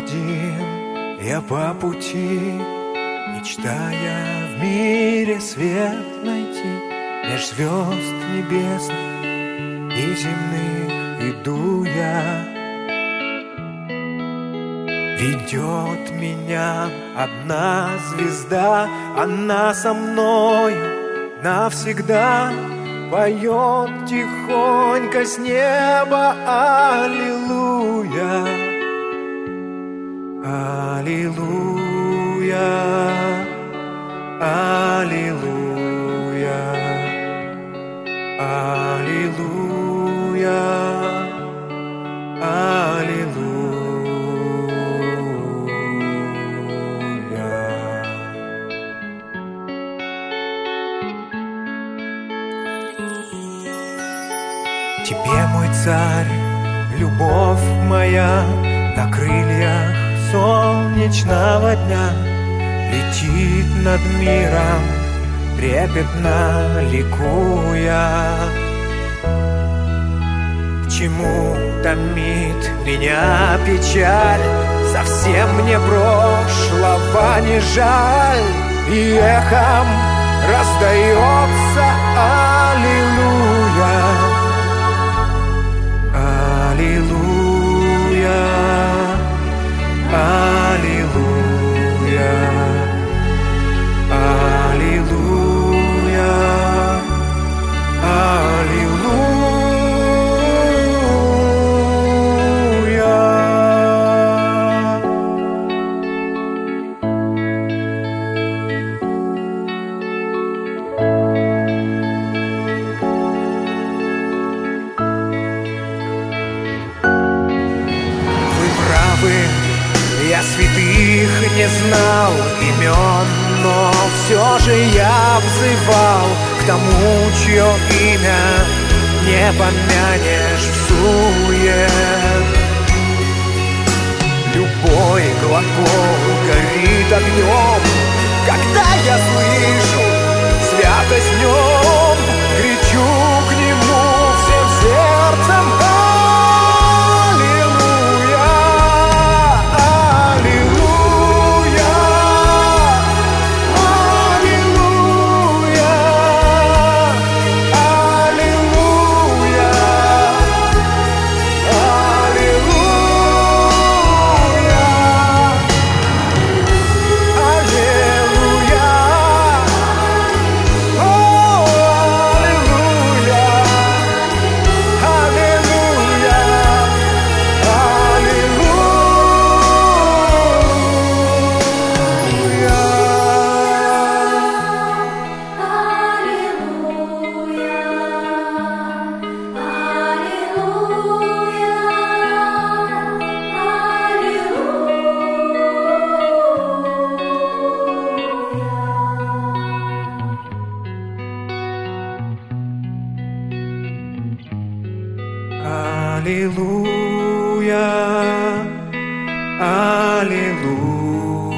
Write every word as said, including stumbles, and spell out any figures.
один я по пути, мечтая в мире свет найти, меж звезд небесных и земных иду я. Ведет меня одна звезда, она со мною навсегда. Поет тихонько с неба аллилуйя, аллилуйя, аллилуйя, аллилуйя, аллилуйя. Тебе, мой царь, любовь моя, на крыльях солнечного дня летит над миром, трепетно ликуя. К чему томит меня печаль? Совсем мне прошлого не жаль. И эхом раздается аллилуйя, аллилуйя, аллилуйя, аллилуйя, аллилуйя. Я святых не знал имен, но все же я взывал к тому, чье имя не помянешь в суе. Любой глагол горит огнем, когда я слышу святость в нем, кричу к нему всем сердцем. Аллилуйя, аллилуйя.